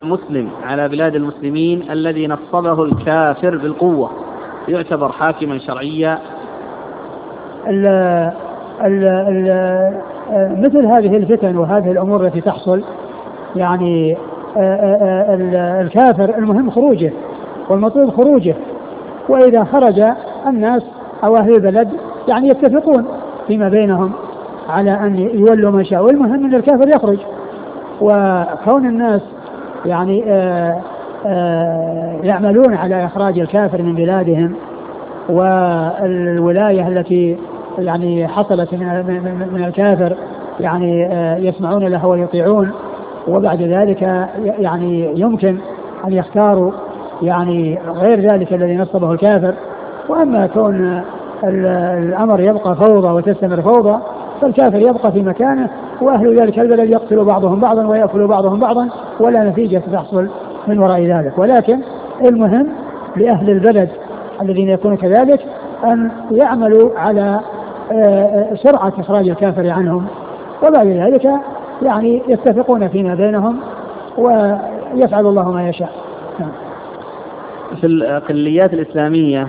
مسلم على بلاد المسلمين الذي نصبه الكافر بالقوة يعتبر حاكما شرعيا؟ ال ال ال مثل هذه الفتن وهذه الأمور التي تحصل يعني الكافر المهم خروجه والمطلوب خروجه، وإذا خرج الناس أو أهل البلد يعني يتفقون فيما بينهم على أن يولوا من شاء، والمهم أن الكافر يخرج. وكون الناس يعني يعملون على إخراج الكافر من بلادهم، والولاية التي يعني حصلت من الكافر يعني يسمعون له ويطيعون، وبعد ذلك يعني يمكن أن يختاروا يعني غير ذلك الذي نصبه الكافر. وأما كون الأمر يبقى فوضى وتستمر فوضى، فالكافر يبقى في مكانه، وأهل ذلك البلد يقتل بعضهم بعضا ويأكل بعضهم بعضا، ولا نتيجة تحصل من وراء ذلك. ولكن المهم لأهل البلد الذين يكونوا كذلك أن يعملوا على سرعة إخراج الكافر عنهم، وبعد ذلك يعني يتفقون فيما بينهم ويفعل الله ما يشاء. في الأقليات الإسلامية